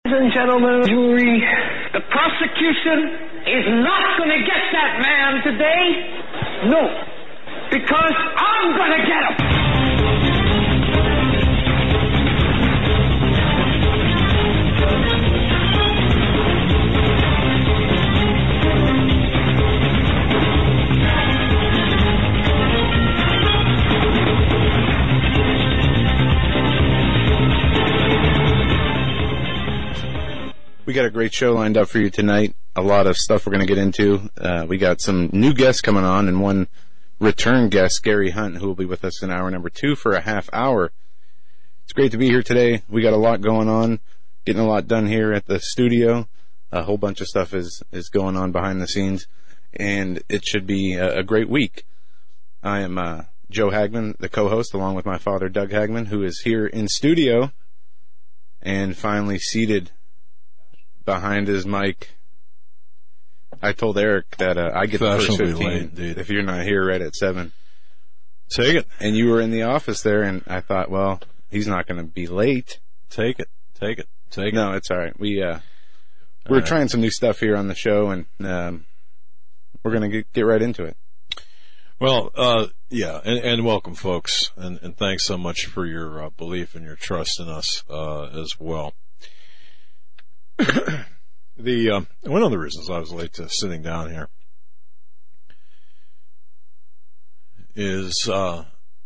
Ladies and gentlemen, jury, the prosecution is not going to get that man today. No, because I'm going to get him. We got a great show lined up for you tonight. A lot of stuff we're going to get into. We got some new guests coming on and one return guest, Gary Hunt, who will be with us in hour number 2 for a half hour. It's great to be here today. We got a lot going on, getting a lot done here at the studio. A whole bunch of stuff is going on behind the scenes, and it should be a great week. I am Joe Hagman, the co-host, along with my father, Doug Hagman, who is here in studio and finally seated behind his mic. I told Eric that I get the first 15 if you're not here right at 7. Take it. And you were in the office there, and I thought, well, he's not going to be late. Take it. No, it's all right. We're trying some new stuff here on the show, and we're going to get right into it. Well, yeah, and welcome, folks, and thanks so much for your belief and your trust in us as well. One of the reasons I was late to sitting down here is to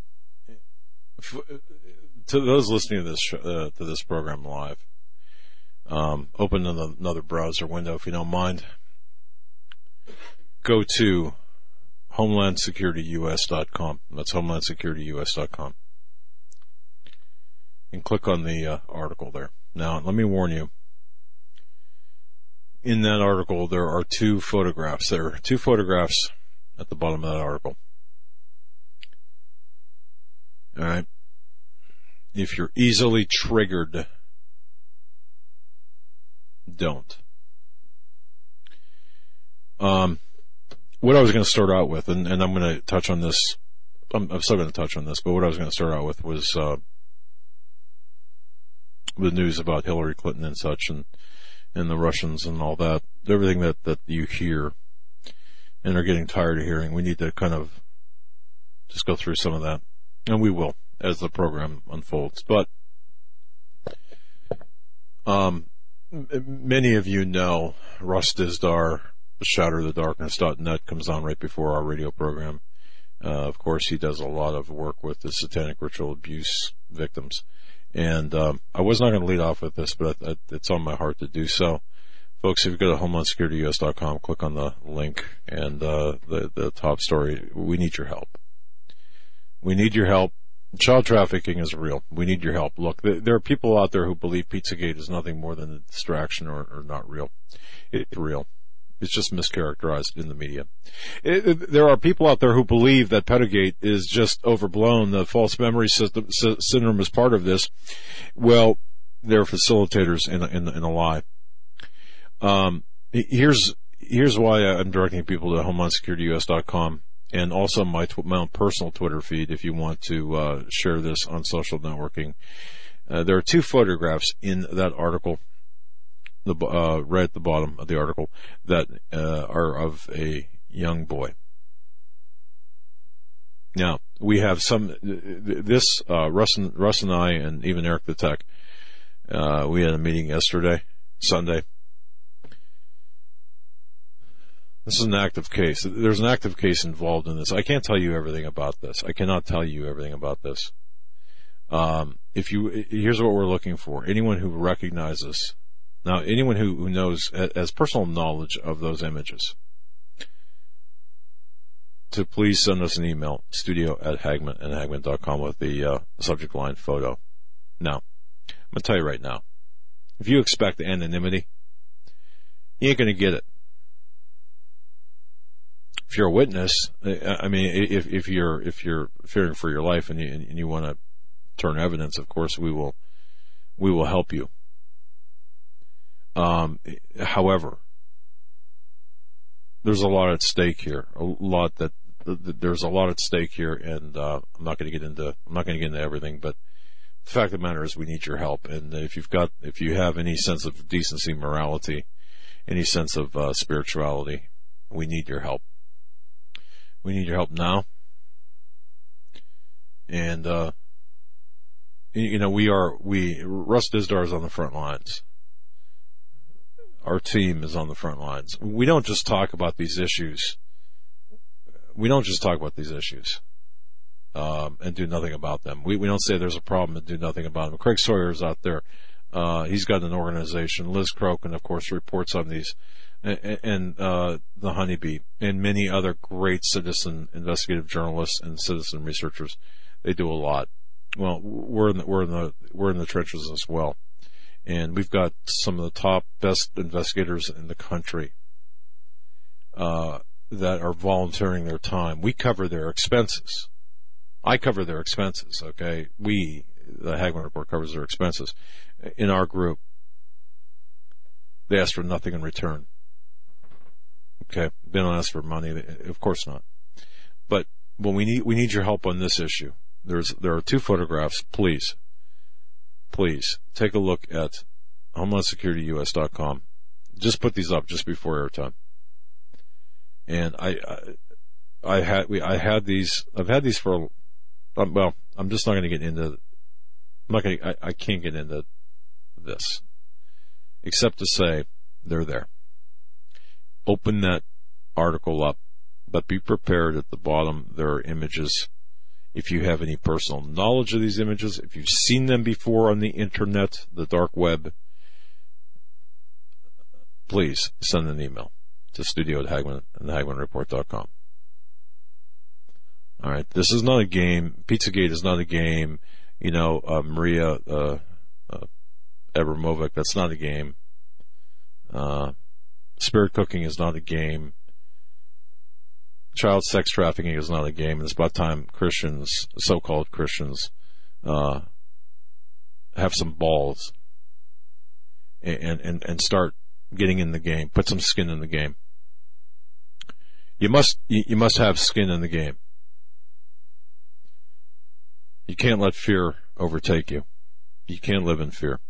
those listening to this program live. Open another browser window if you don't mind. Go to HomelandSecurityUS.com. That's HomelandSecurityUS.com, and click on the article there. Now, let me warn you. In that article, there are 2 photographs. There are 2 photographs at the bottom of that article. All right. If you're easily triggered, don't. What I was going to start out with, and I'm going to touch on this. I'm still going to touch on this, but what I was going to start out with was the news about Hillary Clinton and such, and the Russians and all that, everything that you hear and are getting tired of hearing. We need to kind of just go through some of that, and we will as the program unfolds. But many of you know Russ Dizdar, ShatterTheDarkness.net comes on right before our radio program. Of course, he does a lot of work with the satanic ritual abuse victims. And I was not going to lead off with this, but it's on my heart to do so. Folks, if you go to HomelandSecurityUS.com, click on the link and the top story. We need your help. We need your help. Child trafficking is real. We need your help. Look, there are people out there who believe Pizzagate is nothing more than a distraction or not real. It's real. It's just mischaracterized in the media. There are people out there who believe that Pedogate is just overblown. The false memory syndrome is part of this. Well, they're facilitators in a lie. Here's why I'm directing people to HomelandSecurityUS.com and also my own personal Twitter feed if you want to share this on social networking. There are 2 photographs in that article. Right at the bottom of the article that are of a young boy. Now, we have this, Russ and I, and even Eric the Tech, we had a meeting yesterday, Sunday. This is an active case. There's an active case involved in this. I can't tell you everything about this. I cannot tell you everything about this. Here's what we're looking for. Anyone who recognizes. Now, anyone who knows, has personal knowledge of those images, to please send us an email, studio@hagman.com with the subject line photo. Now, I'm going to tell you right now, if you expect anonymity, you ain't going to get it. If you're a witness, I mean, if you're fearing for your life and you want to turn evidence, of course we will help you. However, there's a lot at stake here. There's a lot at stake here, and I'm not going to get into everything, but the fact of the matter is we need your help. And if you have any sense of decency, morality, any sense of spirituality, we need your help. We need your help now. And, Russ Dizdar is on the front lines. Our team is on the front lines. We don't just talk about these issues. And do nothing about them. We don't say there's a problem and do nothing about them. Craig Sawyer's out there. He's got an organization. Liz Crokin, of course, reports on these. And the Honeybee and many other great citizen investigative journalists and citizen researchers. They do a lot. Well, we're in the trenches as well. And we've got some of the top, best investigators in the country that are volunteering their time. We cover their expenses. I cover their expenses, okay? The Hagmann Report covers their expenses. In our group, they ask for nothing in return. Okay? They don't ask for money. Of course not. But we need your help on this issue. There are 2 photographs. Please take a look at HomelandSecurityUS.com. Just put these up just before airtime. And I've had these for. Well, I'm just not going to get into. I can't get into this, except to say they're there. Open that article up, but be prepared. At the bottom, there are images. If you have any personal knowledge of these images, if you've seen them before on the internet, the dark web, please send an email to studio@Hagmann and HagmannReport.com. All right, this is not a game. Pizzagate is not a game. Maria Abramovic, that's not a game. Spirit cooking is not a game. Child sex trafficking is not a game. And it's about time Christians, so-called Christians, have some balls and start getting in the game. Put some skin in the game. You must have skin in the game. You can't let fear overtake you. You can't live in fear.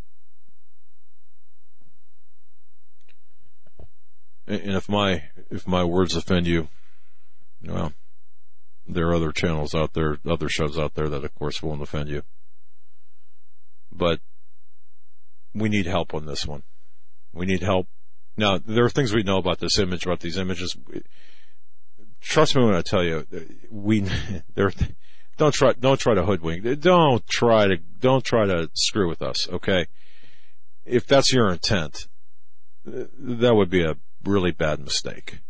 And if my words offend you, well, there are other channels out there, other shows out there that, of course, won't offend you. But we need help on this one. We need help. Now, there are things we know about this image, about these images. Trust me when I tell you, don't try to hoodwink. Don't try to screw with us, okay? If that's your intent, that would be a really bad mistake.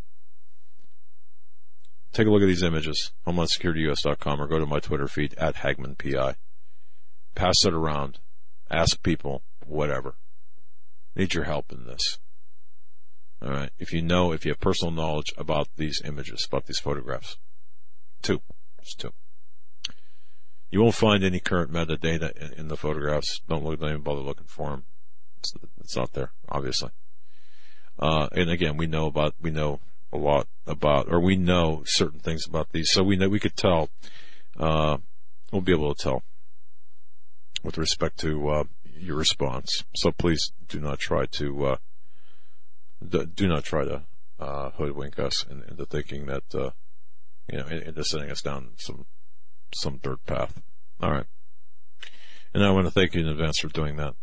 Take a look at these images, HomelandSecurityUS.com, or go to my Twitter feed @HagmannPI. Pass it around. Ask people, whatever. Need your help in this. All right. If you have personal knowledge about these images, about these photographs. 2. Just 2. You won't find any current metadata in the photographs. Don't even bother looking for them. It's not there, obviously. And again, we know a lot about, or we know certain things about these, so we could tell. We'll be able to tell with respect to your response. So please do not try to hoodwink us into thinking that into sending us down some dirt path. All right, and I want to thank you in advance for doing that.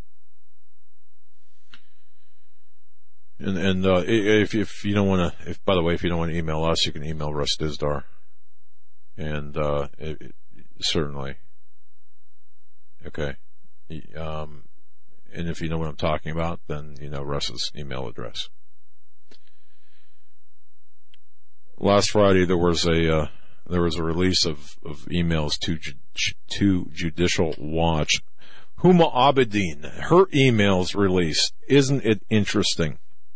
And if you don't want to, by the way, if you don't want to email us, you can email Russ Dizdar. And certainly, okay. And if you know what I'm talking about, then you know Russ's email address. Last Friday there was a release of emails to Judicial Watch. Huma Abedin, her emails released. Isn't it interesting?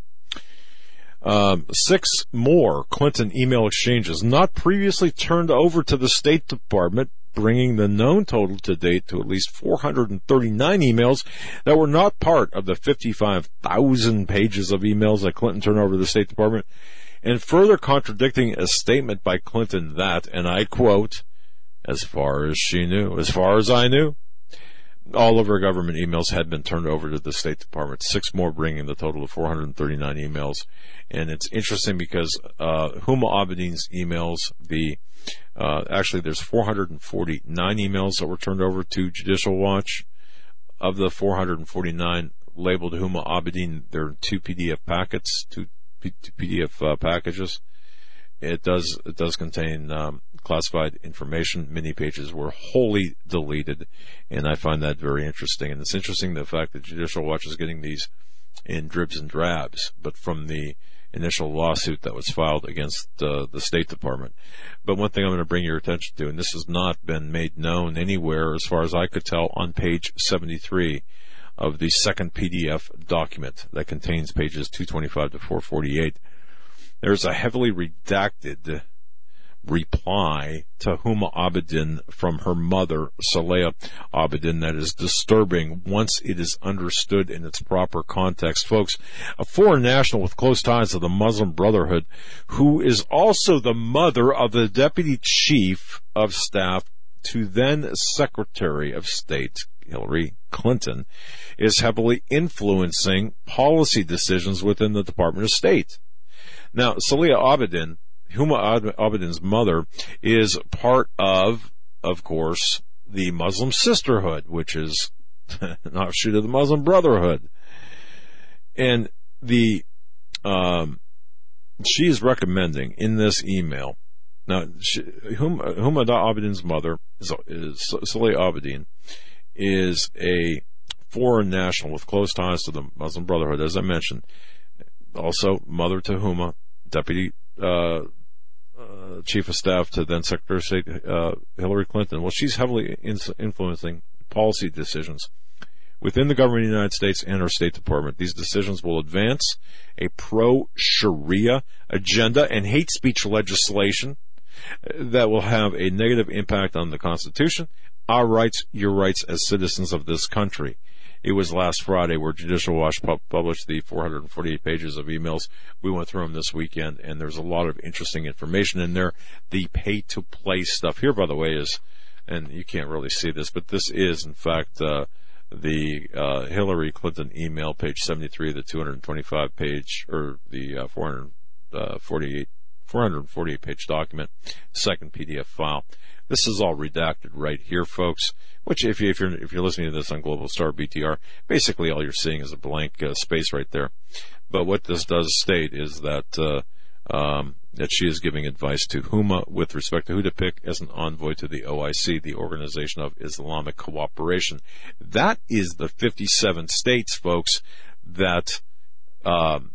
6 more Clinton email exchanges not previously turned over to the State Department, bringing the known total to date to at least 439 emails that were not part of the 55,000 pages of emails that Clinton turned over to the State Department, and further contradicting a statement by Clinton that, and I quote, as far as she knew, as far as I knew. All of her government emails had been turned over to the State Department, 6 more bringing the total of 439 emails. And it's interesting because Huma Abedin's emails, actually there's 449 emails that were turned over to Judicial Watch. Of the 449 labeled Huma Abedin, there are 2 PDF packets, 2 PDF packages. It does contain classified information. Many pages were wholly deleted, and I find that very interesting. And it's interesting the fact that Judicial Watch is getting these in dribs and drabs, but from the initial lawsuit that was filed against the State Department. But one thing I'm going to bring your attention to, and this has not been made known anywhere as far as I could tell, on page 73 of the second PDF document that contains pages 225 to 448, there's a heavily redacted reply to Huma Abedin from her mother, Saleha Abedin, that is disturbing once it is understood in its proper context. Folks, a foreign national with close ties to the Muslim Brotherhood, who is also the mother of the Deputy Chief of Staff to then Secretary of State Hillary Clinton, is heavily influencing policy decisions within the Department of State. Now, Saleha Abedin, Huma Abedin's mother, is part of course, the Muslim Sisterhood, which is an offshoot of the Muslim Brotherhood. And she is recommending in this email, now, Huma Abedin's mother, Saleha Abedin, is a foreign national with close ties to the Muslim Brotherhood, as I mentioned. Also, mother to Huma, Deputy Chief of Staff to then Secretary of State Hillary Clinton. Well, she's heavily influencing policy decisions within the government of the United States and our State Department. These decisions will advance a pro-Sharia agenda and hate speech legislation that will have a negative impact on the Constitution, our rights, your rights as citizens of this country. It was last Friday where Judicial Watch published the 448 pages of emails. We went through them this weekend, and there's a lot of interesting information in there. The pay-to-play stuff here, by the way, is, and you can't really see this, but this is, in fact, the Hillary Clinton email, page 73 of the 225 page, or the 448 page document, second PDF file. This is all redacted right here, folks. Which, if you're listening to this on Global Star BTR, basically all you're seeing is a blank space right there. But what this does state is that that she is giving advice to Huma with respect to who to pick as an envoy to the OIC, the Organization of Islamic Cooperation. That is the 57 states, folks, that Barack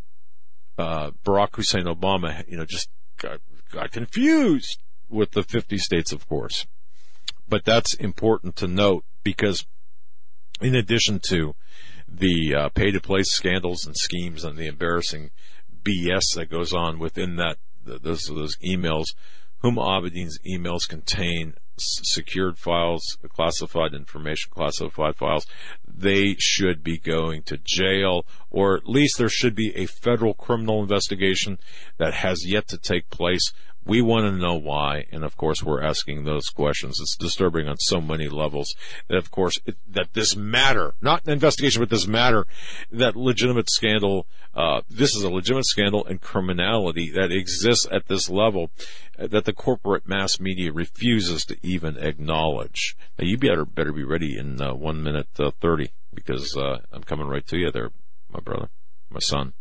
Hussein Obama, just got confused with the 50 states, of course. But that's important to note because in addition to the pay-to-play scandals and schemes and the embarrassing BS that goes on within those emails, Huma Abedin's emails contain secured files, classified information, classified files. They should be going to jail, or at least there should be a federal criminal investigation that has yet to take place. We want to know why, and of course we're asking those questions. It's disturbing on so many levels that, of course, that this matter, not an investigation, but this matter, that legitimate scandal, this is a legitimate scandal and criminality that exists at this level that the corporate mass media refuses to even acknowledge. Now, you better be ready in 1 minute 30, because I'm coming right to you there, my brother, my son.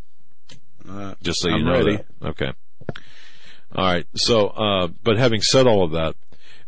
Just so you know ready. that. Okay. All right. So, but having said all of that,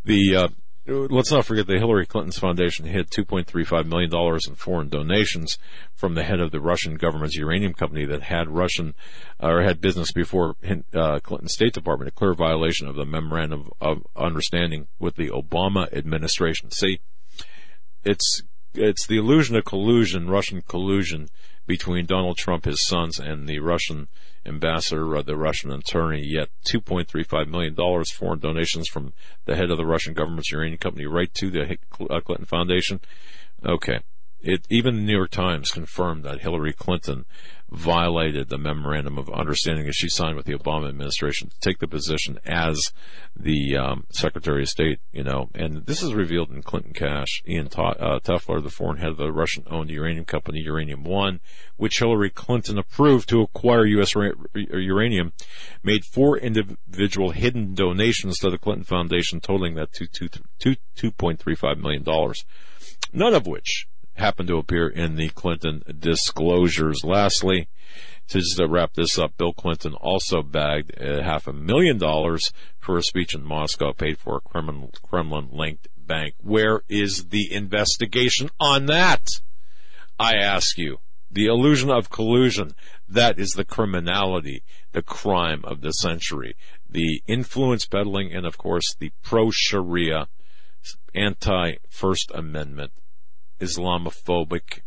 let's not forget the Hillary Clinton's foundation hid $2.35 million in foreign donations from the head of the Russian government's uranium company that had had business before Clinton's State Department, a clear violation of the memorandum of understanding with the Obama administration. See, it's the illusion of collusion, Russian collusion between Donald Trump, his sons, and the Russian ambassador, the Russian attorney, yet $2.35 million foreign donations from the head of the Russian government's uranium company right to the Clinton Foundation. Okay. Even the New York Times confirmed that Hillary Clinton violated the memorandum of understanding that she signed with the Obama administration to take the position as the Secretary of State, and this is revealed in Clinton Cash. Ian Tefler, the foreign head of the Russian-owned uranium company Uranium One, which Hillary Clinton approved to acquire U.S. uranium, made 4 individual hidden donations to the Clinton Foundation totaling that $2.35 million, none of which happened to appear in the Clinton disclosures. Lastly, to just wrap this up, Bill Clinton also bagged $500,000 for a speech in Moscow paid for a Kremlin-linked bank. Where is the investigation on that? I ask you. The illusion of collusion, that is the criminality, the crime of the century. The influence peddling and, of course, the pro-Sharia, anti-First Amendment, Islamophobic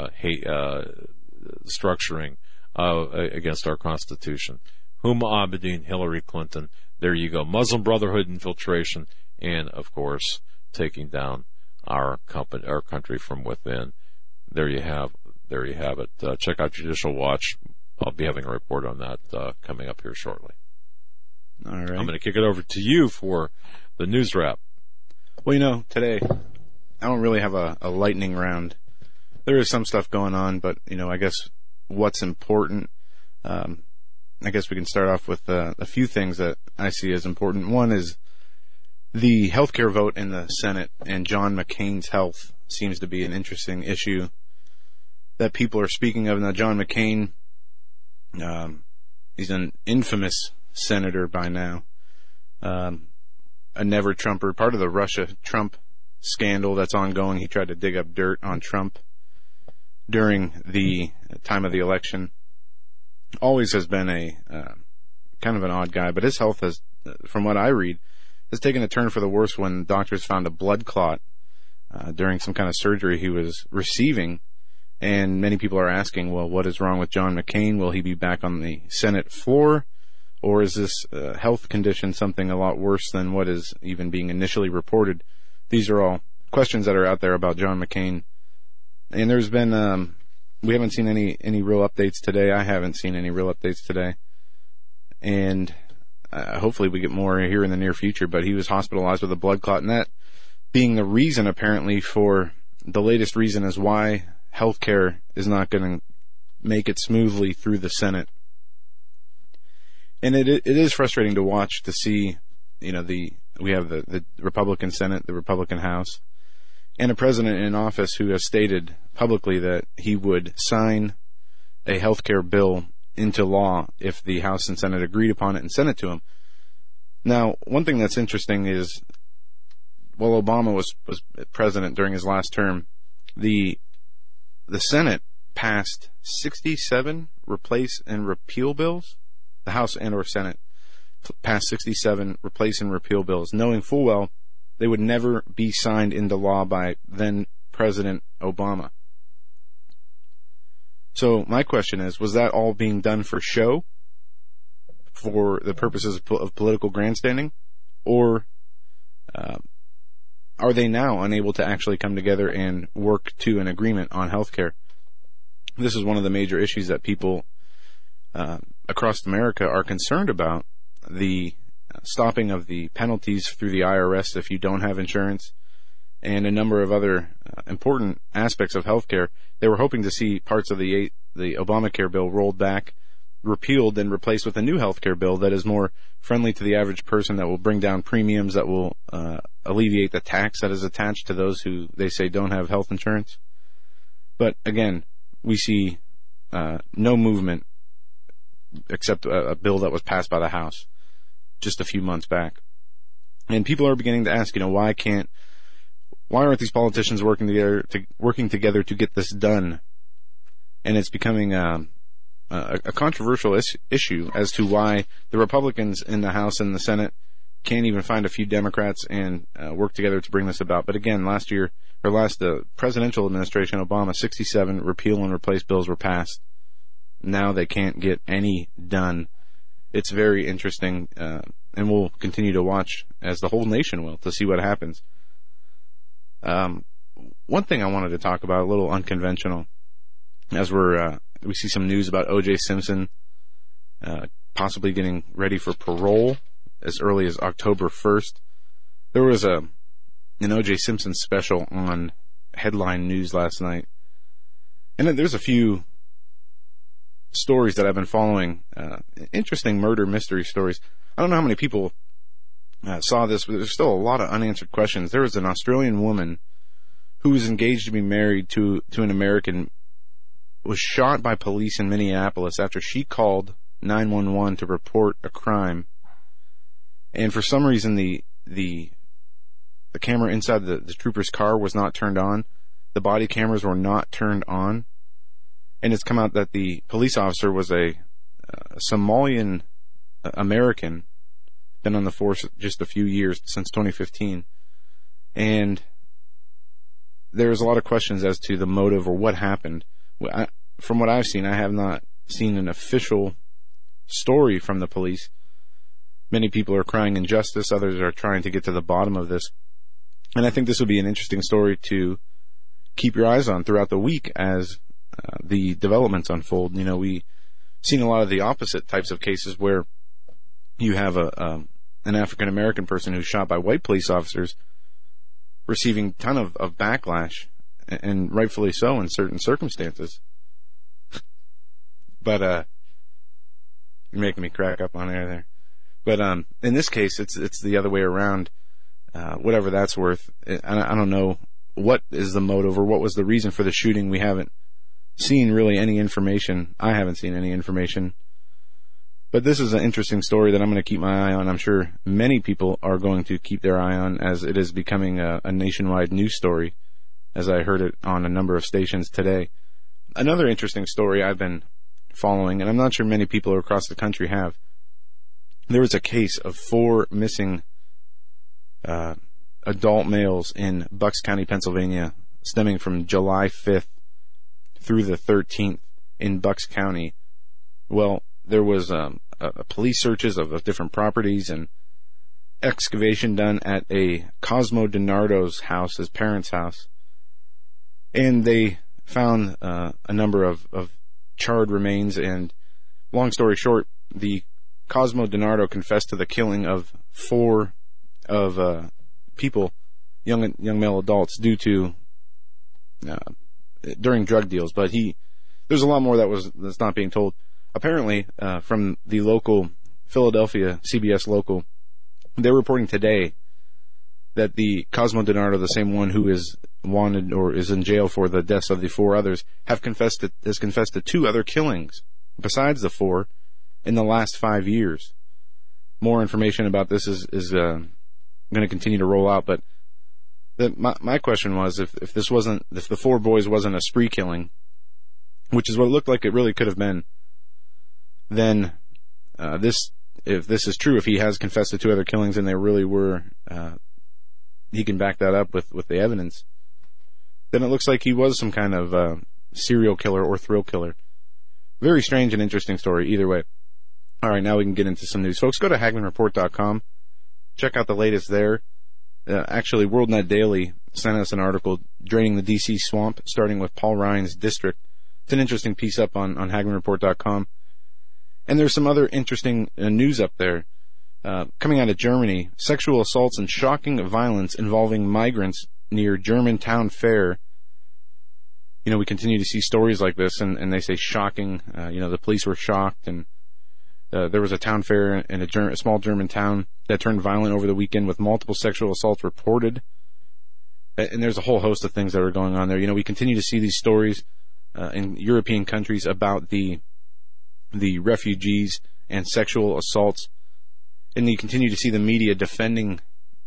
structuring against our Constitution. Huma Abedin, Hillary Clinton. There you go. Muslim Brotherhood infiltration, and of course, taking down our country from within. There you have it. Check out Judicial Watch. I'll be having a report on that coming up here shortly. All right. I'm going to kick it over to you for the news wrap. Well, today I don't really have a lightning round. There is some stuff going on, but, I guess what's important, I guess we can start off with a few things that I see as important. One is the healthcare vote in the Senate, and John McCain's health seems to be an interesting issue that people are speaking of. Now, John McCain, he's an infamous senator by now, a never-Trumper, part of the Russia-Trump scandal that's ongoing. He tried to dig up dirt on Trump during the time of the election. Always has been a kind of an odd guy, but his health has, from what I read, has taken a turn for the worse when doctors found a blood clot during some kind of surgery he was receiving. And many people are asking, well, what is wrong with John McCain? Will he be back on the Senate floor? Or is this health condition something a lot worse than what is even being initially reported? These are all questions that are out there about John McCain. And there's been, we haven't seen any real updates today. I haven't seen any real updates today. And hopefully we get more here in the near future. But he was hospitalized with a blood clot, and that being the reason, apparently, for the latest reason is why healthcare is not going to make it smoothly through the Senate. And it is frustrating to watch, to see, we have the Republican Senate, the Republican House, and a president in office who has stated publicly that he would sign a healthcare bill into law if the House and Senate agreed upon it and sent it to him. Now, one thing that's interesting is, while Obama was president during his last term, the Senate passed 67 replace and repeal bills. The House and or Senate passed 67 replace and repeal bills, knowing full well they would never be signed into law by then President Obama. So my question is, was that all being done for show, for the purposes of political grandstanding, or are they now unable to actually come together and work to an agreement on health care? This is one of the major issues that people across America are concerned about, the stopping of the penalties through the IRS if you don't have insurance, and a number of other important aspects of health care. They were hoping to see parts of the Obamacare bill rolled back, repealed, and replaced with a new health care bill that is more friendly to the average person, that will bring down premiums, that will alleviate the tax that is attached to those who they say don't have health insurance. But again, we see no movement except a bill that was passed by the House just a few months back. And people are beginning to ask, why aren't these politicians working together to get this done? And it's becoming a controversial issue as to why the Republicans in the House and the Senate can't even find a few Democrats and work together to bring this about. But again, last presidential administration, Obama, 67 repeal and replace bills were passed. Now they can't get any done. It's very interesting, and we'll continue to watch, as the whole nation will, to see what happens. one thing I wanted to talk about, a little unconventional, as we see some news about O.J. Simpson possibly getting ready for parole as early as October 1st. There was an O.J. Simpson special on Headline News last night, and there's a few stories that I've been following, interesting murder mystery stories. I don't know how many people saw this, but there's still a lot of unanswered questions. There was an Australian woman who was engaged to be married to an American, was shot by police in Minneapolis after she called 911 to report a crime. And for some reason, the camera inside the trooper's car was not turned on. The body cameras were not turned on. And it's come out that the police officer was a Somalian American, been on the force just a few years, since 2015. And there's a lot of questions as to the motive or what happened. From what I've seen, I have not seen an official story from the police. Many people are crying injustice. Others are trying to get to the bottom of this. And I think this would be an interesting story to keep your eyes on throughout the week as the developments unfold. You know, we've seen a lot of the opposite types of cases where you have an African-American person who's shot by white police officers receiving a ton of backlash, and rightfully so in certain circumstances. But you're making me crack up on air there. But in this case, it's the other way around. Whatever that's worth. I don't know what is the motive or what was the reason for the shooting. We haven't seen really any information. I haven't seen any information. But this is an interesting story that I'm going to keep my eye on. I'm sure many people are going to keep their eye on, as it is becoming a nationwide news story, as I heard it on a number of stations today. Another interesting story I've been following, and I'm not sure many people across the country have. There was a case of 4 missing adult males in Bucks County, Pennsylvania, stemming from July 5th through the 13th in Bucks County. Well, there was police searches of different properties and excavation done at a Cosmo DiNardo's house, his parents' house. And they found a number of charred remains. And long story short, the Cosmo DiNardo confessed to the killing of 4 of people, young male adults, due to during drug deals. But there's a lot more that's not being told. Apparently, from the local Philadelphia CBS local, they're reporting today that the Cosmo DiNardo, the same one who is wanted or is in jail for the deaths of the 4 others, has confessed to 2 other killings besides the 4 in the last 5 years. More information about this is going to continue to roll out. But my question was, if the 4 boys wasn't a spree killing, which is what it looked like it really could have been, then if this is true, if he has confessed to 2 other killings and they really were, he can back that up with the evidence, then it looks like he was some kind of serial killer or thrill killer. Very strange and interesting story either way. All right, now we can get into some news. Folks, go to HagmannReport.com. Check out the latest there. Actually, WorldNet Daily sent us an article draining the D.C. swamp, starting with Paul Ryan's district. It's an interesting piece up on HagmannReport.com. And there's some other interesting news up there. Coming out of Germany, sexual assaults and shocking violence involving migrants near Germantown Fair. You know, we continue to see stories like this, and they say shocking. The police were shocked, and there was a town fair in a small German town that turned violent over the weekend with multiple sexual assaults reported. And there's a whole host of things that are going on there. You know, we continue to see these stories in European countries about the refugees and sexual assaults. And you continue to see the media defending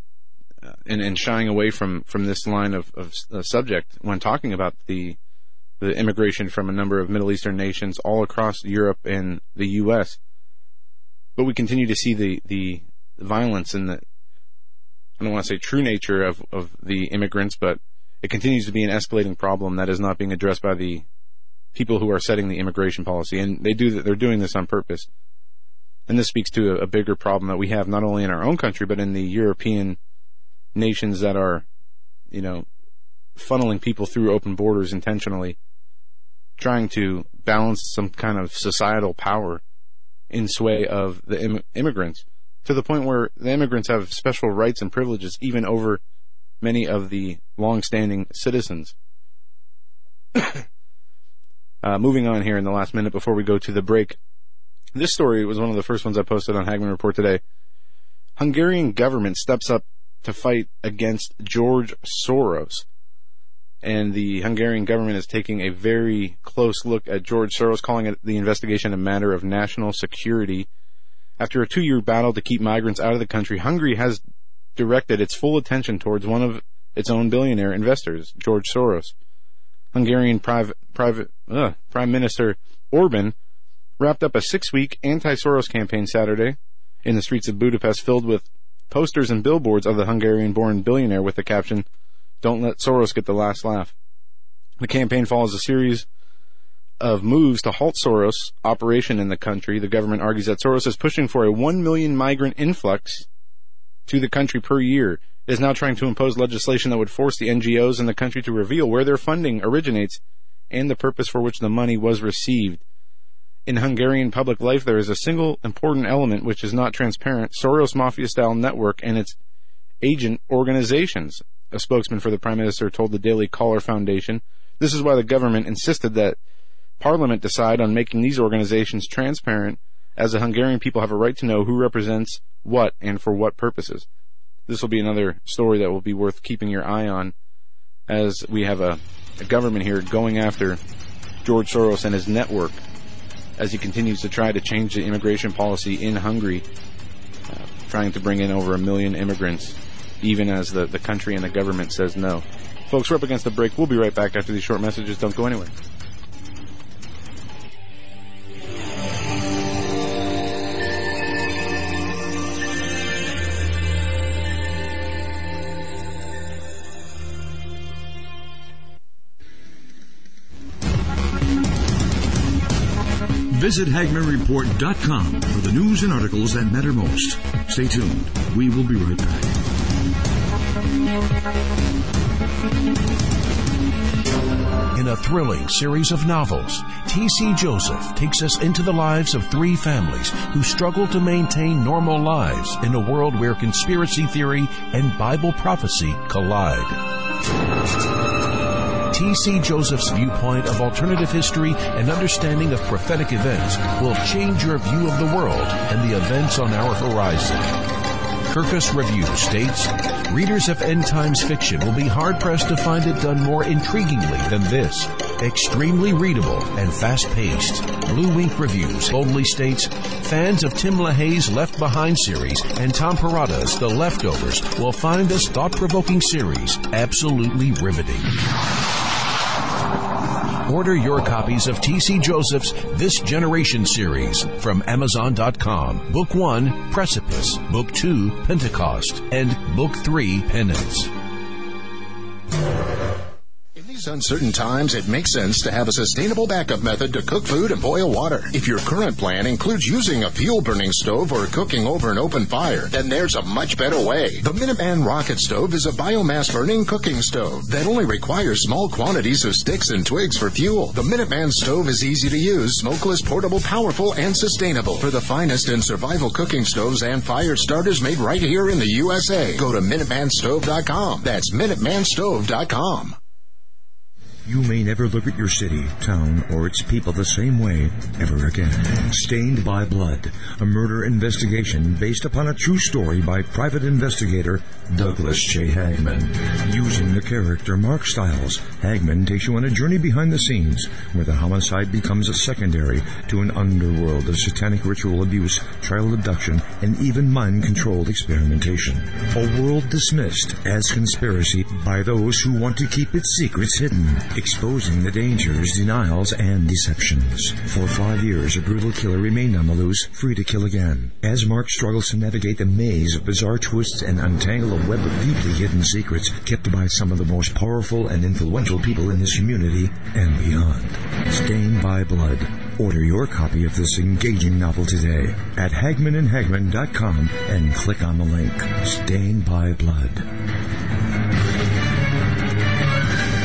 and shying away from this line of subject when talking about the immigration from a number of Middle Eastern nations all across Europe and the U.S. But we continue to see the violence and I don't want to say true nature of the immigrants, but it continues to be an escalating problem that is not being addressed by the people who are setting the immigration policy. And they're doing this on purpose. And this speaks to a bigger problem that we have not only in our own country, but in the European nations that are, funneling people through open borders intentionally, trying to balance some kind of societal power in sway of the immigrants, to the point where the immigrants have special rights and privileges even over many of the long-standing citizens. Moving on here in the last minute before we go to the break. This story was one of the first ones I posted on Hagman Report today. Hungarian government steps up to fight against George Soros. And the Hungarian government is taking a very close look at George Soros, calling it the investigation a matter of national security. After a 2-year battle to keep migrants out of the country, Hungary has directed its full attention towards one of its own billionaire investors, George Soros. Hungarian Prime Minister Orban wrapped up a 6-week anti-Soros campaign Saturday in the streets of Budapest, filled with posters and billboards of the Hungarian-born billionaire with the caption, "Don't let Soros get the last laugh." The campaign follows a series of moves to halt Soros' operation in the country. The government argues that Soros is pushing for a 1 million migrant influx to the country per year. It is now trying to impose legislation that would force the NGOs in the country to reveal where their funding originates and the purpose for which the money was received. In Hungarian public life, there is a single important element which is not transparent: Soros Mafia-style network and its agent organizations. A spokesman for the Prime Minister told the Daily Caller Foundation, "This is why the government insisted that Parliament decide on making these organizations transparent, as the Hungarian people have a right to know who represents what and for what purposes." This will be another story that will be worth keeping your eye on, as we have a government here going after George Soros and his network as he continues to try to change the immigration policy in Hungary, trying to bring in over 1 million immigrants, even as the country and the government says no. Folks, we're up against the break. We'll be right back after these short messages. Don't go anywhere. Visit HagmanReport.com for the news and articles that matter most. Stay tuned. We will be right back. In a thrilling series of novels, T.C. Joseph takes us into the lives of 3 families who struggle to maintain normal lives in a world where conspiracy theory and Bible prophecy collide. T.C. Joseph's viewpoint of alternative history and understanding of prophetic events will change your view of the world and the events on our horizon. Kirkus Review states, readers of end times fiction will be hard-pressed to find it done more intriguingly than this. Extremely readable and fast-paced. Blue Wink Reviews boldly states, fans of Tim LaHaye's Left Behind series and Tom Perrotta's The Leftovers will find this thought-provoking series absolutely riveting. Order your copies of T.C. Joseph's This Generation series from Amazon.com. Book 1, Precipice. Book 2, Pentecost. And Book 3, Penance. In these uncertain times, it makes sense to have a sustainable backup method to cook food and boil water. If your current plan includes using a fuel-burning stove or cooking over an open fire, then there's a much better way. The Minuteman Rocket Stove is a biomass-burning cooking stove that only requires small quantities of sticks and twigs for fuel. The Minuteman Stove is easy to use, smokeless, portable, powerful, and sustainable. For the finest in survival cooking stoves and fire starters made right here in the USA, go to MinutemanStove.com. That's MinutemanStove.com. You may never look at your city, town, or its people the same way ever again. Stained by Blood, a murder investigation based upon a true story by private investigator Douglas J. Hagman. Using the character Mark Stiles, Hagman takes you on a journey behind the scenes where the homicide becomes a secondary to an underworld of satanic ritual abuse, child abduction, and even mind-controlled experimentation. A world dismissed as conspiracy by those who want to keep its secrets hidden, exposing the dangers, denials, and deceptions. For 5 years, a brutal killer remained on the loose, free to kill again. As Mark struggles to navigate the maze of bizarre twists and untangle a web of deeply hidden secrets kept by some of the most powerful and influential people in his community and beyond. Stained by Blood. Order your copy of this engaging novel today at HagmanandHagman.com and click on the link. Stained by Blood.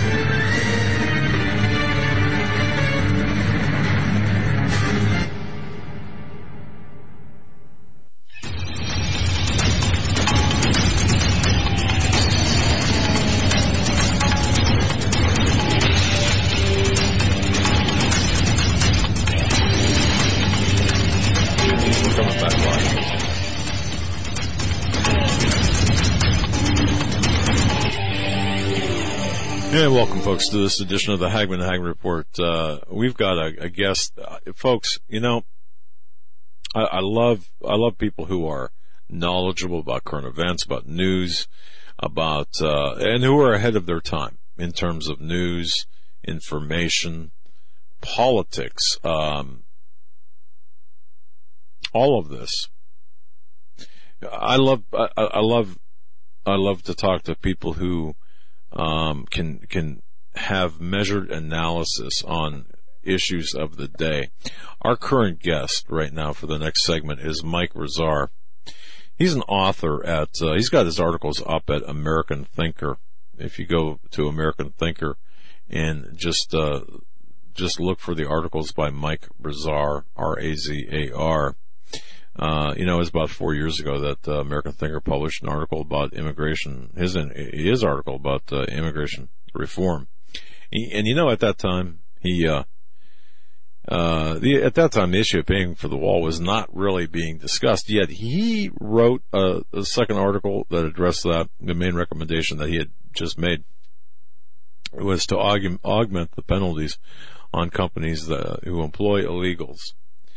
And welcome, folks, to this edition of the Hagmann Report. We've got a guest, folks. You know, I love people who are knowledgeable about current events, about news, and who are ahead of their time in terms of news, information, politics, all of this. I love to talk to people who can have measured analysis on issues of the day. Our current guest right now for the next segment is Mike Rezar. He's an author he's got his articles up at American Thinker. If you go to American Thinker and just look for the articles by Mike Rezar, R-A-Z-A-R. It was about 4 years ago that American Thinker published an article about immigration, his article about immigration reform. At that time, the issue of paying for the wall was not really being discussed, yet he wrote a second article that addressed that. The main recommendation that he had just made was to augment the penalties on companies who employ illegals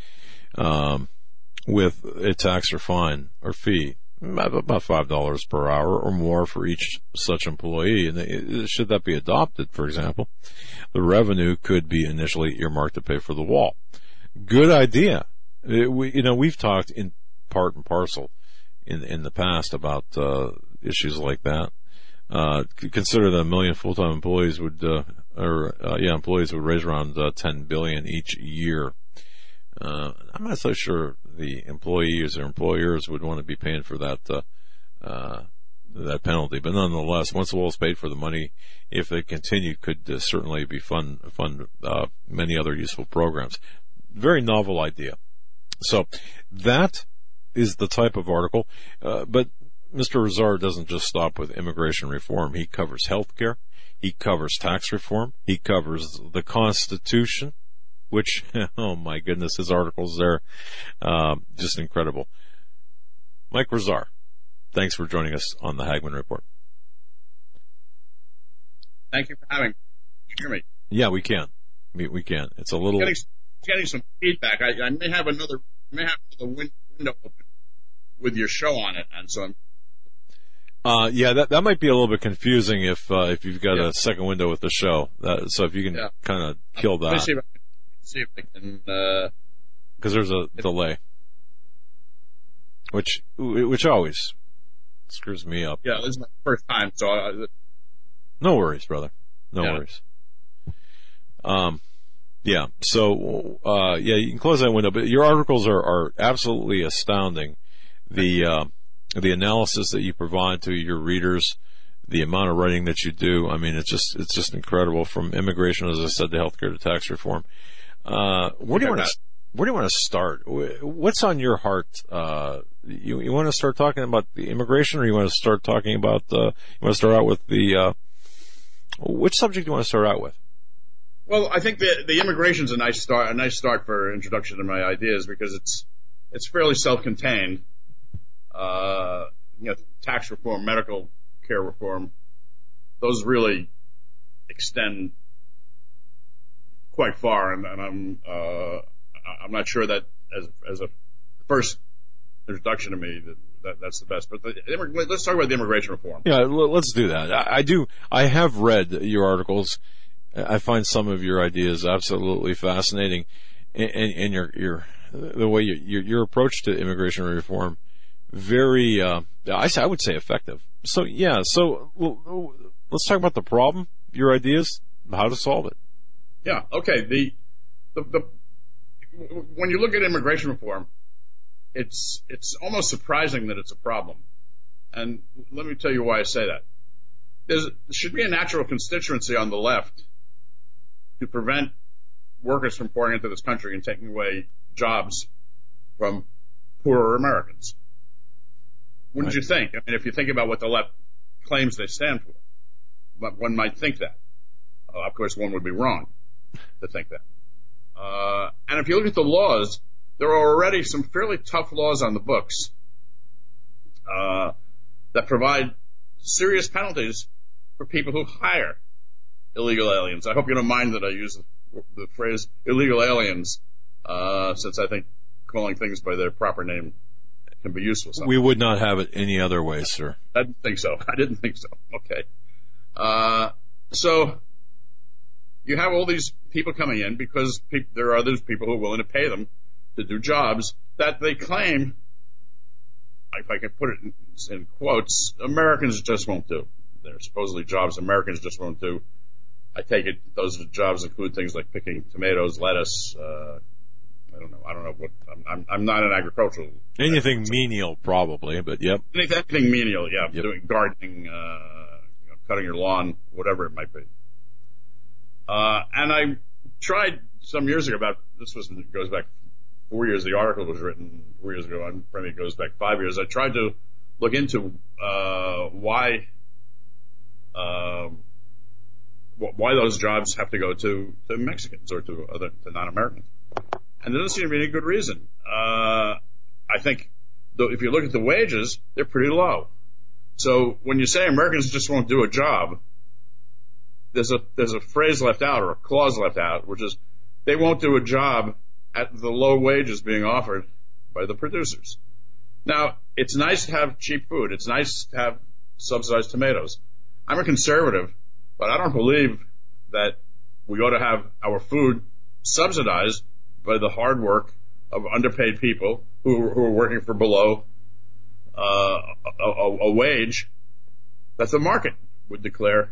with a tax or fine or fee, about $5 per hour or more for each such employee. And should that be adopted, for example, the revenue could be initially earmarked to pay for the wall. Good idea. We've talked in part and parcel in the past about issues like that. Consider that 1 million full-time employees would raise around $10 billion each year. I'm not so sure the employees or employers would want to be paying for that penalty, but nonetheless, once the wall is paid for, the money, if they continue, could certainly be fund many other useful programs. Very novel idea. So that is the type of article, but Mr. Rezar doesn't just stop with immigration reform. He covers healthcare, he covers tax reform, he covers the Constitution, which, oh my goodness, his articles there, just incredible. Mike Rezar, thanks for joining us on the Hagmann Report. Thank you for having me. Can you hear me? Yeah, we can. We can. It's a little... Getting some feedback. I may have another window open with your show on it, and so that might be a little bit confusing if you've got a second window with the show. So if you can kind of kill that. Let me see if I can, because there's a delay, which always screws me up. Yeah, this is my first time, so no worries, brother. No worries. So you can close that window, but your articles are absolutely astounding. The analysis that you provide to your readers, the amount of writing that you do, I mean, it's just incredible, from immigration, as I said, to healthcare to tax reform. Where do you want to start? What's on your heart? You want to start talking about the immigration, or you want to start talking about you want to start out with which subject do you want to start out with? Well, I think the immigration's a nice start for introduction to my ideas, because it's fairly self-contained. Tax reform, medical care reform, those really extend quite far, and I'm not sure that as a first introduction to me that's the best. But let's talk about the immigration reform. Yeah, let's do that. I have read your articles. I find some of your ideas absolutely fascinating, and the way your approach to immigration reform very I would say effective. So let's talk about the problem, your ideas, how to solve it. Yeah, okay. The when you look at immigration reform, it's almost surprising that it's a problem. And let me tell you why I say that. There should be a natural constituency on the left to prevent workers from pouring into this country and taking away jobs from poorer Americans. Wouldn't you think? I mean, if you think about what the left claims they stand for, one might think that. Of course, one would be wrong to think that. And if you look at the laws, there are already some fairly tough laws on the books that provide serious penalties for people who hire illegal aliens. I hope you don't mind that I use the phrase illegal aliens, since I think calling things by their proper name can be useful. Sometimes. We would not have it any other way, sir. I didn't think so. Okay. So you have all these people coming in because there are others people who are willing to pay them to do jobs that they claim, if I can put it in quotes, Americans just won't do. They're supposedly jobs Americans just won't do. I take it those jobs include things like picking tomatoes, lettuce. I don't know what. I'm not an agricultural. Anything menial, probably, but yep. Anything menial, yeah. Yep. Doing gardening, cutting your lawn, whatever it might be. And I tried some years ago goes back 4 years. The article was written 4 years ago. It goes back 5 years. I tried to look into why those jobs have to go to Mexicans or to non-Americans. And there doesn't seem to be any good reason. I think if you look at the wages, they're pretty low. So when you say Americans just won't do a job, there's a phrase left out or a clause left out, which is they won't do a job at the low wages being offered by the producers. Now, it's nice to have cheap food. It's nice to have subsidized tomatoes. I'm a conservative, but I don't believe that we ought to have our food subsidized by the hard work of underpaid people who are working for below a wage that the market would declare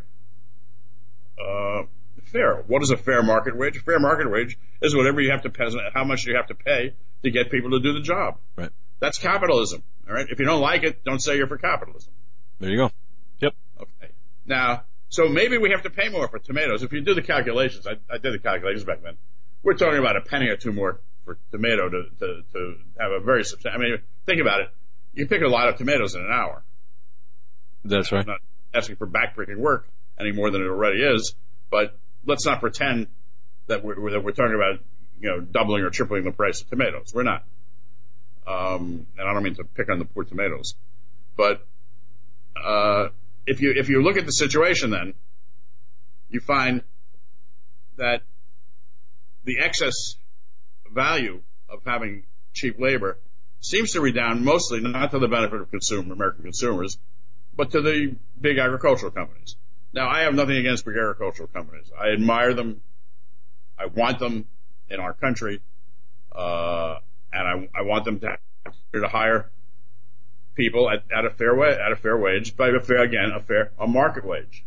fair. What is a fair market wage? A fair market wage is whatever you have to pay, how much you have to pay to get people to do the job. Right. That's capitalism. All right. If you don't like it, don't say you're for capitalism. There you go. Yep. Okay. Now, so maybe we have to pay more for tomatoes. If you do the calculations, I did the calculations back then. We're talking about a penny or two more for tomato to have a very substantial. I mean, think about it. You pick a lot of tomatoes in an hour. That's right. I'm not asking for backbreaking work any more than it already is, but let's not pretend that we're talking about, doubling or tripling the price of tomatoes. We're not. And I don't mean to pick on the poor tomatoes, but if you look at the situation, then you find that the excess value of having cheap labor seems to redound mostly not to the benefit of American consumers, but to the big agricultural companies. Now, I have nothing against big agricultural companies. I admire them. I want them in our country, and I want them to hire people at a fair wage, by a market wage.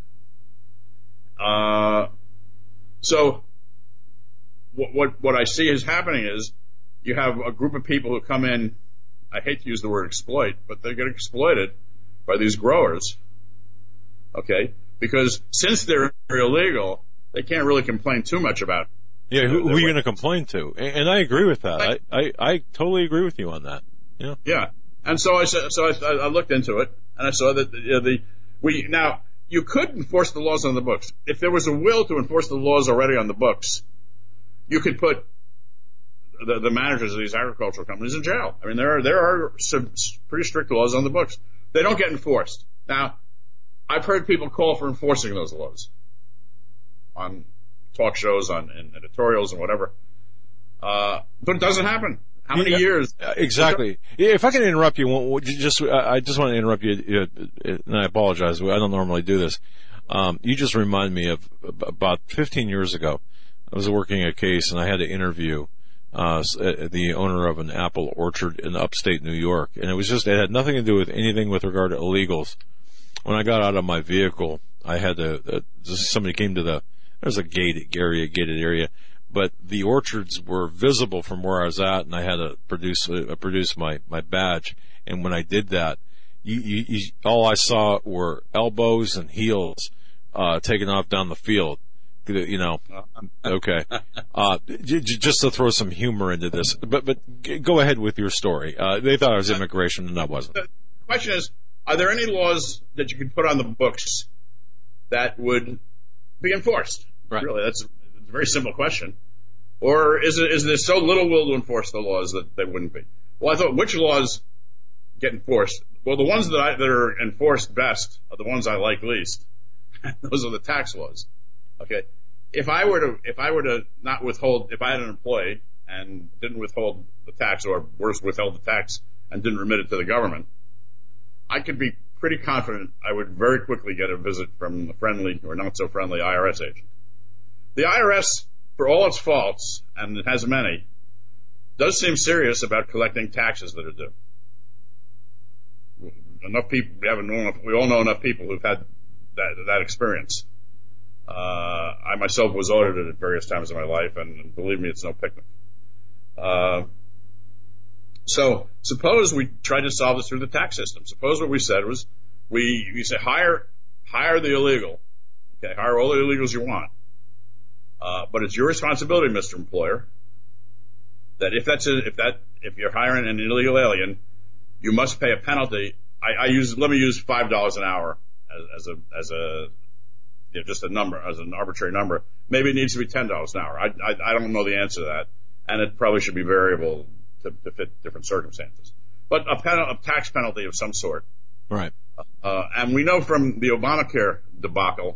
So what I see is happening is you have a group of people who come in. I hate to use the word exploit, but they get exploited by these growers. Okay, because since they're illegal, they can't really complain too much about. Yeah, who are you going to complain to? And I agree with that. I totally agree with you on that. Yeah. Yeah. And so I looked into it, and I saw that now you could enforce the laws on the books. If there was a will to enforce the laws already on the books, you could put the managers of these agricultural companies in jail. I mean, there are some pretty strict laws on the books. They don't get enforced. Now, I've heard people call for enforcing those laws on talk shows, in editorials, and whatever. But it doesn't happen. How many years? Exactly. If I can interrupt you, I just want to interrupt you, and I apologize. I don't normally do this. You just remind me of about 15 years ago. I was working a case, and I had to interview the owner of an apple orchard in upstate New York, and it had nothing to do with anything with regard to illegals. When I got out of my vehicle, I had to. Somebody came to there's a gated area. But the orchards were visible from where I was at, and I had to produce my badge. And when I did that, all I saw were elbows and heels taken off down the field. Okay. Just to throw some humor into this, but go ahead with your story. They thought I was immigration, and I wasn't. The question is, are there any laws that you could put on the books that would be enforced? Right. Really, that's a very simple question. Or is there so little will to enforce the laws that they wouldn't be? Well, I thought, which laws get enforced? Well, the ones that are enforced best are the ones I like least. Those are the tax laws. Okay. If I were to not withhold, if I had an employee and didn't withhold the tax, or worse, withheld the tax and didn't remit it to the government, I could be pretty confident I would very quickly get a visit from a friendly or not so friendly IRS agent. The IRS, for all its faults, and it has many, does seem serious about collecting taxes that are due. Enough people, we all know enough people who've had that experience. I myself was audited at various times in my life, and believe me, it's no picnic. So suppose we tried to solve this through the tax system. Suppose what we said was, we say hire the illegal. Okay, hire all the illegals you want. But it's your responsibility, Mr. Employer, that if you're hiring an illegal alien, you must pay a penalty. Let me use $5 an hour as just a number, as an arbitrary number. Maybe it needs to be $10 an hour. I don't know the answer to that, and it probably should be variable to fit different circumstances. But a tax penalty of some sort. Right. And we know from the Obamacare debacle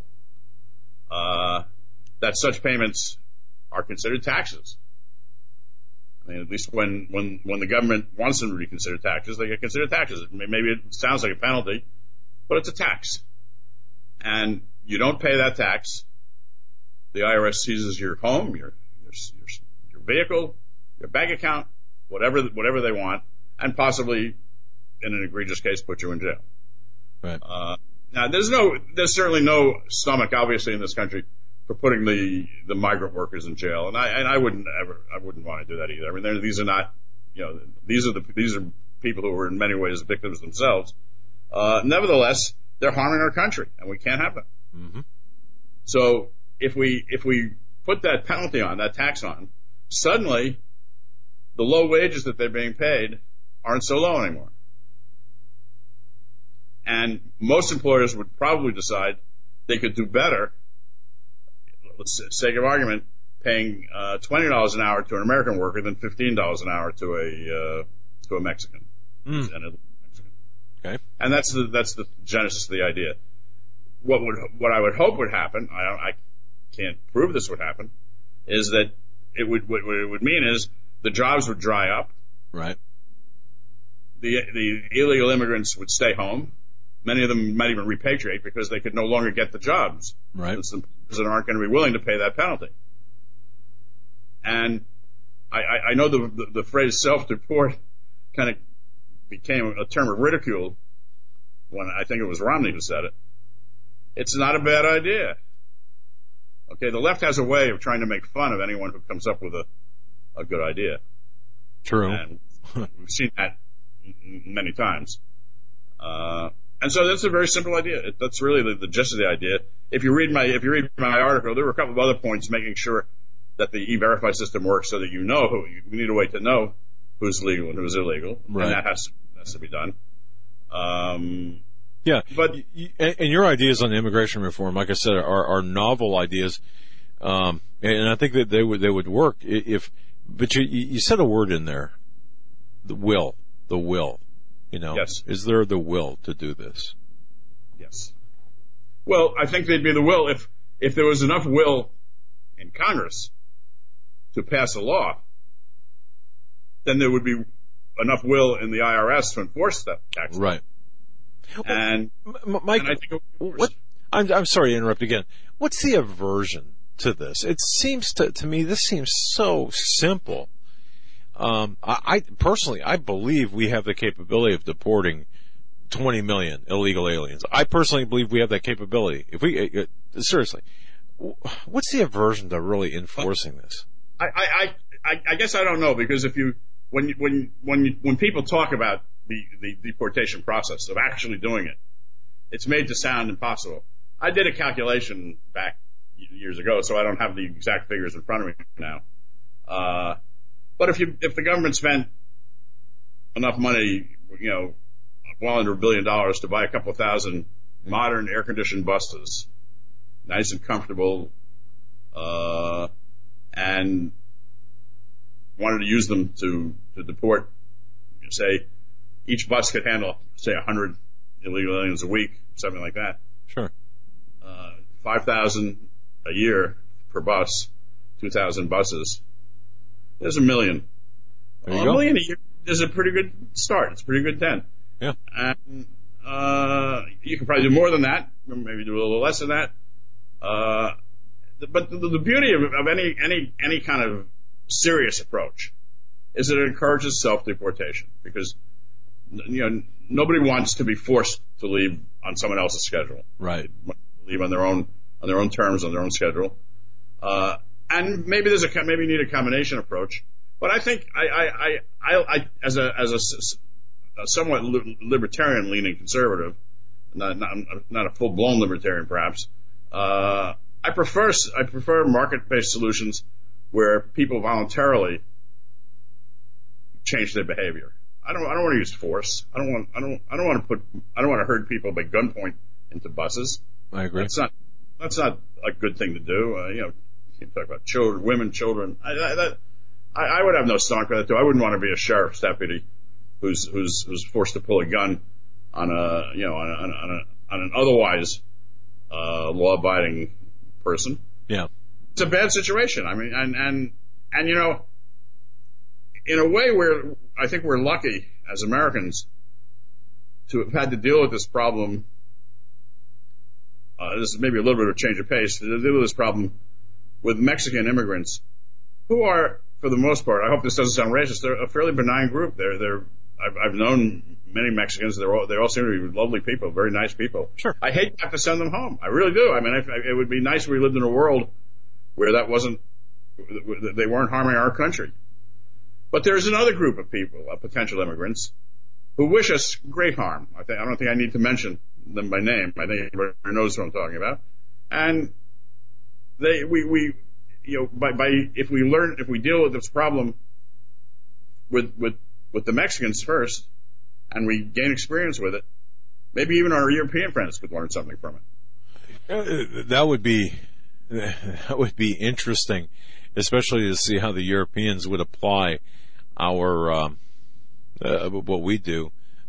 that such payments are considered taxes. I mean, at least when the government wants them to be considered taxes, they get considered taxes. Maybe it sounds like a penalty, but it's a tax. And you don't pay that tax, the IRS seizes your home, your vehicle, your bank account, whatever they want, and possibly, in an egregious case, put you in jail. Right. Now, there's certainly no stomach, obviously, in this country for putting the migrant workers in jail, and I wouldn't want to do that either. I mean, these are not, these are people who are in many ways victims themselves. Nevertheless, they're harming our country, and we can't have that. Mm-hmm. So if we put that penalty on, that tax on, suddenly the low wages that they're being paid aren't so low anymore. And most employers would probably decide they could do better, let's say, sake of argument, paying $20 an hour to an American worker than $15 an hour to a Mexican. Okay. And that's the genesis of the idea. What I would hope would happen, I can't prove this would happen, is that what it would mean is the jobs would dry up. Right. The illegal immigrants would stay home. Many of them might even repatriate because they could no longer get the jobs. Right. Since the employers aren't going to be willing to pay that penalty. And I know the phrase self-deport kind of became a term of ridicule when I think it was Romney who said it. It's not a bad idea. Okay, the left has a way of trying to make fun of anyone who comes up with a good idea. True. And we've seen that many times. And so that's a very simple idea. That's really the gist of the idea. If you read my article, there were a couple of other points making sure that the E-Verify system works so that you need a way to know who's legal and who's illegal. Right. And that has to be done. Yeah, but and your ideas on immigration reform, like I said, are novel ideas, and I think that they would work but you said a word in there, the will. Yes. Is there the will to do this? Yes. Well, I think there'd be the will if there was enough will in Congress to pass a law, then there would be enough will in the IRS to enforce that tax. Right. And Mike, and I think I'm sorry to interrupt again. What's the aversion to this? It seems to me this seems so simple. I personally believe we have the capability of deporting 20 million illegal aliens. I personally believe we have that capability. If we seriously, what's the aversion to really enforcing this? I guess I don't know, because when people talk about the deportation process of actually doing it, it's made to sound impossible. I did a calculation back years ago, so I don't have the exact figures in front of me now. But if the government spent enough money, well under $1 billion to buy a couple of thousand modern air-conditioned buses, nice and comfortable, and wanted to use them to deport, say, each bus could handle, say, 100 illegal aliens a week, something like that. Sure. 5,000 a year per bus, 2,000 buses, there's $1 million. There you $1 go. million a year is a pretty good start. It's a pretty good dent. Yeah. And you can probably do more than that, maybe do a little less than that. But the beauty of any kind of serious approach is that it encourages self-deportation, because nobody wants to be forced to leave on someone else's schedule. Right. Leave on their own terms, on their own schedule. And maybe maybe you need a combination approach. But I think I as a somewhat libertarian leaning conservative, not a full blown libertarian perhaps, I prefer market-based solutions where people voluntarily change their behavior. I don't want to use force. I don't want to herd people by gunpoint into buses. I agree. That's not a good thing to do. You talk about children, women, children. I would have no stomach for that too. I wouldn't want to be a sheriff's deputy who's forced to pull a gun on an otherwise law-abiding person. Yeah, it's a bad situation. I mean, and in a way, I think we're lucky as Americans to have had to deal with this problem. This is maybe a little bit of a change of pace, to deal with this problem with Mexican immigrants, who are, for the most part, I hope this doesn't sound racist, they're a fairly benign group. I've known many Mexicans. They all seem to be lovely people, very nice people. Sure. I hate to have to send them home. I really do. I mean, it would be nice if we lived in a world where they weren't harming our country. But there's another group of people, potential immigrants, who wish us great harm. I don't think I need to mention them by name. I think everybody knows what I'm talking about. And if we deal with this problem with the Mexicans first, and we gain experience with it, maybe even our European friends could learn something from it. That would be interesting, especially to see how the Europeans would apply our what we do.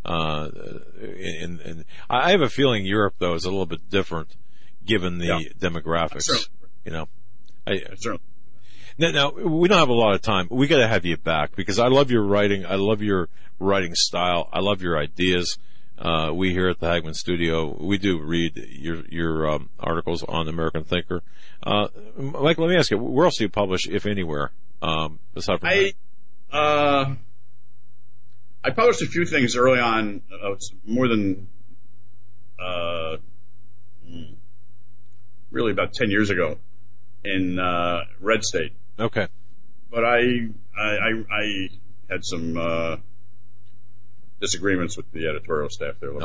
And I have a feeling Europe, though, is a little bit different given the demographics. Certainly. Now, we don't have a lot of time. We got to have you back, because I love your writing. I love your writing style. I love your ideas. We here at the Hagmann Studio, we do read your articles on American Thinker. Mike, let me ask you, where else do you publish, if anywhere, aside from that? I published a few things early on, more than really about 10 years ago, in Red State. Okay. But I had some disagreements with the editorial staff there.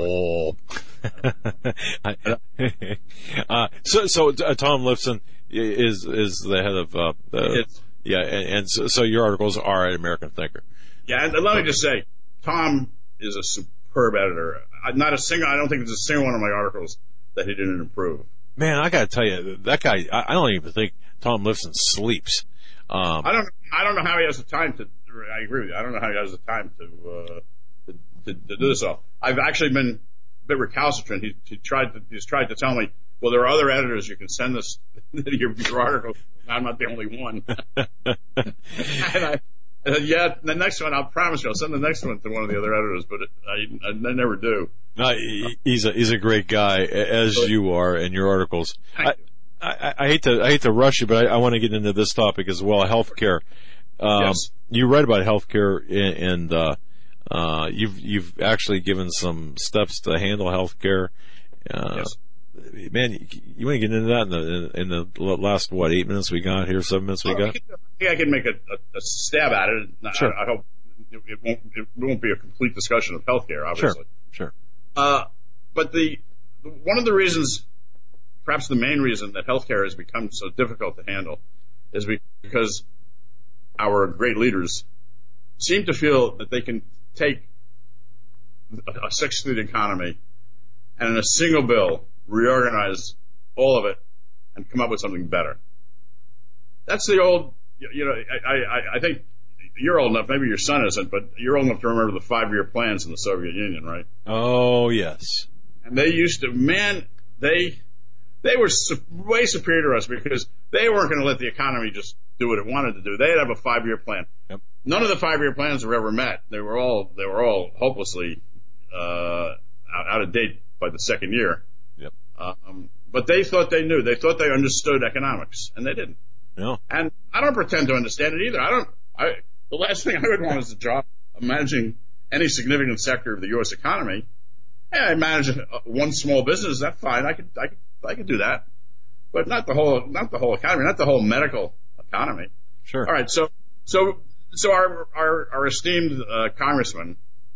So Tom Lifson is the head of and so your articles are at American Thinker. Yeah, and let me just say, Tom is a superb editor. I don't think there's a single one of my articles that he didn't improve. Man, I got to tell you, that guy, I don't even think Tom Lifson sleeps. I don't know how he has the time to. I agree with you. I don't know how he has the time to do this all. I've actually been a bit recalcitrant. He's tried to tell me, well, there are other editors you can send this your article. I'm not the only one. And I said, yeah, the next one, I'll promise you, I'll send the next one to one of the other editors, but I never do. No, he's a great guy, as you are, in your articles. I hate to rush you, but I want to get into this topic as well. Healthcare. Yes. You write about healthcare, and you've actually given some steps to handle healthcare. Yes. Man, you want to get into that in the last 8 minutes we got here, 7 minutes we got? I think I can make a stab at it. Sure. I hope it won't be a complete discussion of healthcare, obviously. Sure. But one of the reasons, perhaps the main reason, that healthcare has become so difficult to handle is because our great leaders seem to feel that they can take a six-speed economy and in a single bill reorganize all of it and come up with something better. That's the old, I think you're old enough, maybe your son isn't, but you're old enough to remember the 5-year plans in the Soviet Union, right? Oh, yes. And they used to, They were way superior to us because they weren't going to let the economy just do what it wanted to do. They'd have a 5-year plan. Yep. None of the 5-year plans were ever met. They were all hopelessly out of date by the second year. Yep. But they thought they knew. They thought they understood economics, and they didn't. No. And I don't pretend to understand it either. The last thing I would want is a job of managing any significant sector of the U.S. economy. Yeah, I manage one small business. That's fine. I could do that, but not the whole economy, not the whole medical economy. Sure. All right. So our esteemed congressman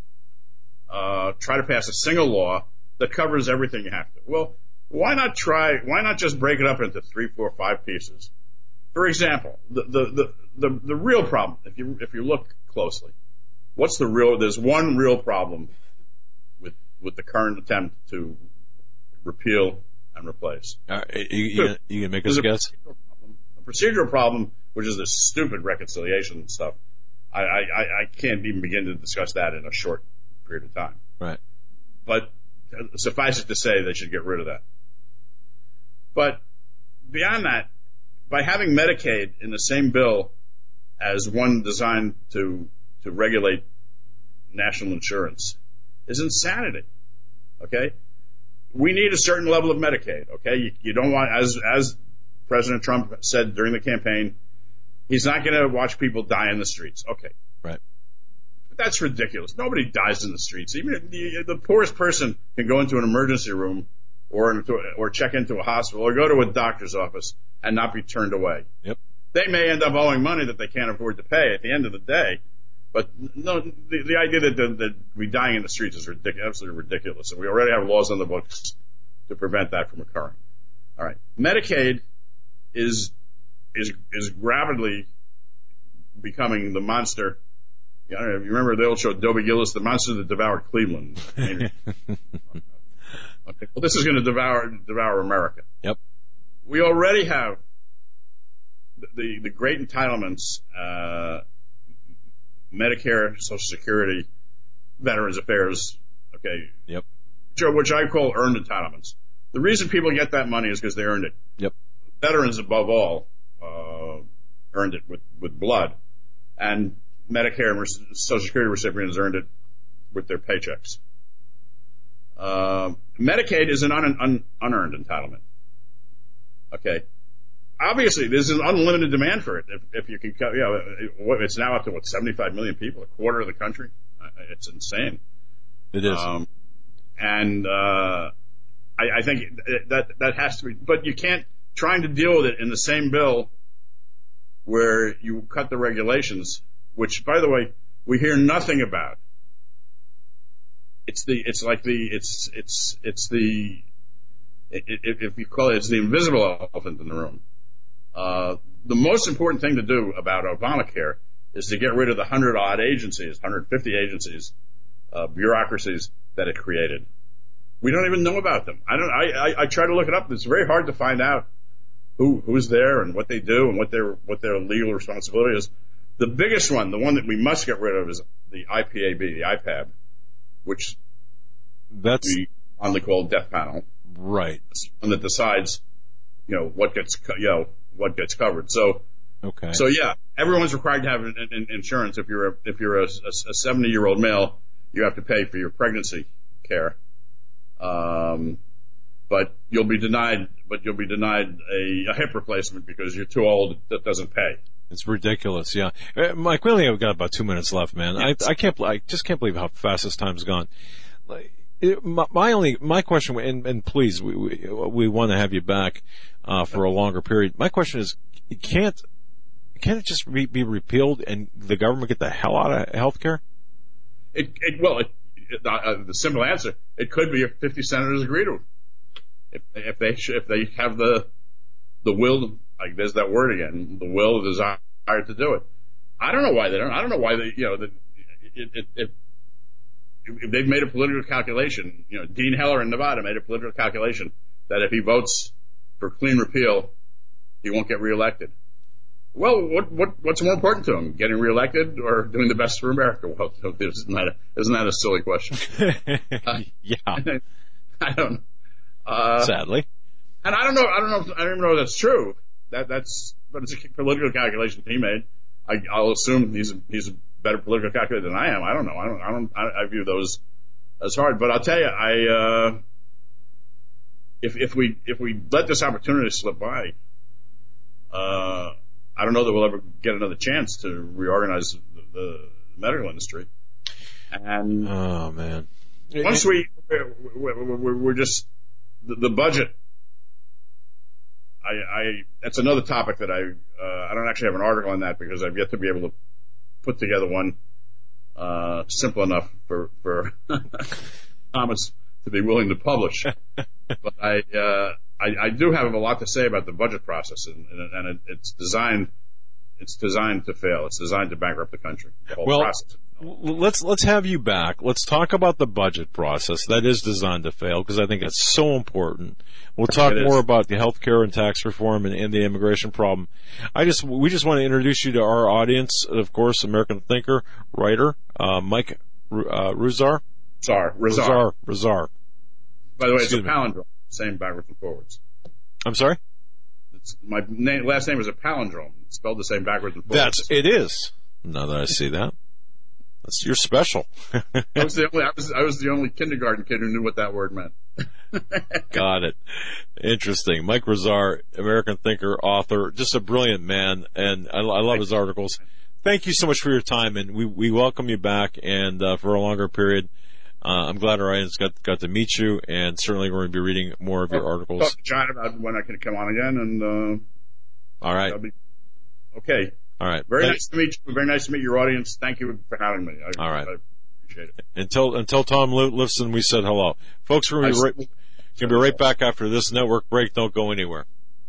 try to pass a single law that covers everything you have to. Well, why not just break it up into 3, 4, 5 pieces? For example, the real problem, if you look closely, there's one real problem with the current attempt to repeal and replace. You can make us a guess? A procedural problem, which is this stupid reconciliation stuff. I can't even begin to discuss that in a short period of time. Right. But suffice it to say, they should get rid of that. But beyond that, by having Medicaid in the same bill as one designed to regulate national insurance is insanity. Okay? We need a certain level of Medicaid. Okay? You don't want, as President Trump said during the campaign, he's not going to watch people die in the streets. Okay. Right. But that's ridiculous. Nobody dies in the streets. Even the poorest person can go into an emergency room or check into a hospital or go to a doctor's office and not be turned away. Yep. They may end up owing money that they can't afford to pay at the end of the day. But no, the idea that we dying in the streets is absolutely ridiculous. And we already have laws on the books to prevent that from occurring. All right. Medicaid is rapidly becoming the monster. I don't know if you remember the old show, Dobie Gillis, the monster that devoured Cleveland. Okay. Well, this is going to devour America. Yep. We already have the great entitlements, Medicare, Social Security, Veterans Affairs, okay. Yep. Which I call earned entitlements. The reason people get that money is because they earned it. Yep. Veterans, above all, earned it with blood, and Medicare and Social Security recipients earned it with their paychecks. Medicaid is an unearned entitlement. Okay. Obviously, there's an unlimited demand for it. If you can, it's now up to 75 million people, a quarter of the country. It's insane. It is. I think that has to be, but you can't, trying to deal with it in the same bill where you cut the regulations, which, by the way, we hear nothing about. It's the invisible elephant in the room. The most important thing to do about Obamacare is to get rid of the 100-odd agencies, 150 agencies, bureaucracies that it created. We don't even know about them. I try to look it up. It's very hard to find out who's there and what they do and what their legal responsibility is. The biggest one, the one that we must get rid of, is the IPAB, the IPAB, which we commonly call death panel. Right. It's one that decides, what gets covered. So, okay. So yeah, everyone's required to have insurance. If you're a 70-year-old male, you have to pay for your pregnancy care. But you'll be denied a hip replacement because you're too old. That doesn't pay. It's ridiculous. Yeah. Mike, we only have got about 2 minutes left, man. Yes. I just can't believe how fast this time's gone. My question, and please, we want to have you back, for a longer period. My question is, can't it just be repealed and the government get the hell out of healthcare? The simple answer, it could be if 50 senators agree to it. If they have the will, like there's that word again, the will, the desire to do it. I don't know why they don't. I don't know why if they've made a political calculation. Dean Heller in Nevada made a political calculation that if he votes for clean repeal, he won't get reelected. Well, what's more important to him, getting reelected or doing the best for America? Well, isn't that a silly question? Yeah. I don't. Sadly. And I don't even know if that's true. But it's a political calculation he made. I'll assume he's a better political calculator than I am. I don't know. I view those as hard. But I'll tell you, if we let this opportunity slip by, I don't know that we'll ever get another chance to reorganize the medical industry. And oh man, once we're just the budget. That's another topic that I don't actually have an article on that because I've yet to be able to put together one simple enough for Thomas to be willing to publish. But I do have a lot to say about the budget process, and it's designed to fail. It's designed to bankrupt the country. The whole process. Let's have you back. Let's talk about the budget process that is designed to fail, because I think it's so important. We'll talk more about the healthcare and tax reform and the immigration problem. We just want to introduce you to our audience. Of course, American thinker, writer, Mike Ruszar. Ruszar. By the way, it's a palindrome, same backwards and forwards. I'm sorry? My last name is a palindrome. It's spelled the same backwards and forwards. It is. Now that I see that. You're special. I was the only kindergarten kid who knew what that word meant. Got it. Interesting. Mike Ruszar, American thinker, author, just a brilliant man, and I love his articles. Thank you so much for your time, and we welcome you back, and for a longer period. I'm glad our audience got to meet you, and certainly we're going to be reading more of your articles. Talk to John about when I can come on again, and all right. Okay. All right. Very nice to meet you. Very nice to meet your audience. Thank you for having me. All right. I appreciate it. Until Tom Lifson, we said hello. Folks, we're going to be right back after this network break. Don't go anywhere.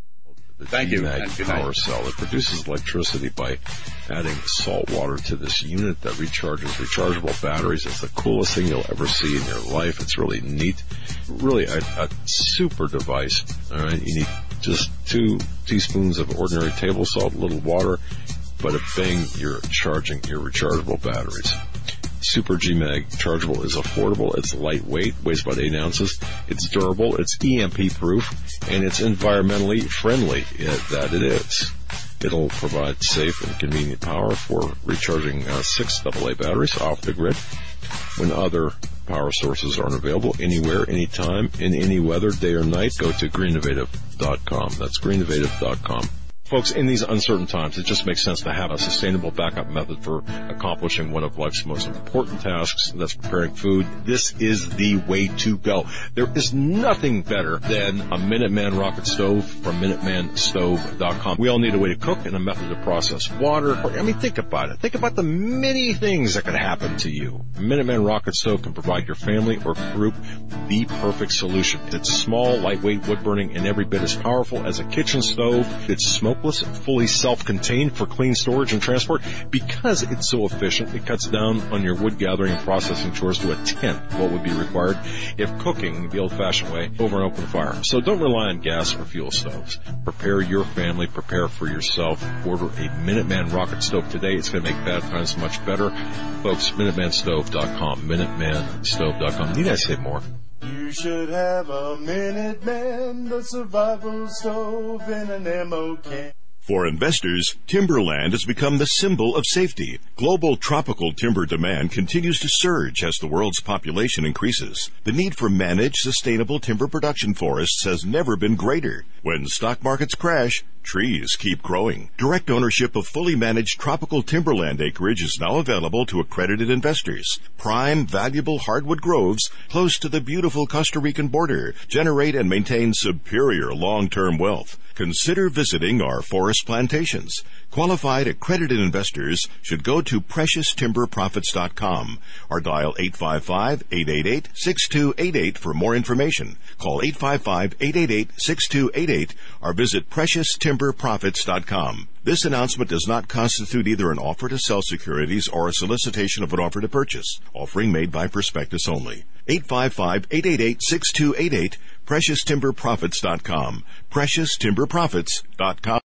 Thank you. GMAG power cell. It produces electricity by adding salt water to this unit that recharges rechargeable batteries. It's the coolest thing you'll ever see in your life. It's really neat. Really a super device. All right. You need just 2 teaspoons of ordinary table salt, a little water, but bang, you're charging your rechargeable batteries. Super GMAG chargeable is affordable. It's lightweight, weighs about 8 ounces. It's durable. It's EMP proof, and it's environmentally friendly. That it is. It'll provide safe and convenient power for recharging 6 AA batteries off the grid when other power sources aren't available, anywhere, anytime, in any weather, day or night. Go to greennovative.com. That's greennovative.com. Folks, in these uncertain times, it just makes sense to have a sustainable backup method for accomplishing one of life's most important tasks, and that's preparing food. This is the way to go. There is nothing better than a Minuteman rocket stove from MinutemanStove.com. We all need a way to cook and a method to process water. I mean, think about it. Think about the many things that could happen to you. A Minuteman rocket stove can provide your family or group the perfect solution. It's small, lightweight, wood-burning, and every bit as powerful as a kitchen stove. It's smokeless, fully self-contained for clean storage and transport. Because it's so efficient, it cuts down on your wood gathering and processing chores to a tenth what would be required if cooking the old-fashioned way over an open fire. So don't rely on gas or fuel stoves. Prepare your family, prepare for yourself. Order a Minuteman rocket stove today. It's going to make bad times much better. Folks, MinutemanStove.com, MinutemanStove.com. Need I say more? You should have a Minuteman, the survival stove in an ammo can. For investors, timberland has become the symbol of safety. Global tropical timber demand continues to surge as the world's population increases. The need for managed, sustainable timber production forests has never been greater. When stock markets crash, trees keep growing. Direct ownership of fully managed tropical timberland acreage is now available to accredited investors. Prime, valuable hardwood groves close to the beautiful Costa Rican border generate and maintain superior long-term wealth. Consider visiting our forest plantations. Qualified accredited investors should go to PreciousTimberProfits.com or dial 855-888-6288 for more information. Call 855-888-6288 or visit PreciousTimberProfits.com. This announcement does not constitute either an offer to sell securities or a solicitation of an offer to purchase. Offering made by prospectus only. 855-888-6288, PreciousTimberProfits.com. PreciousTimberProfits.com.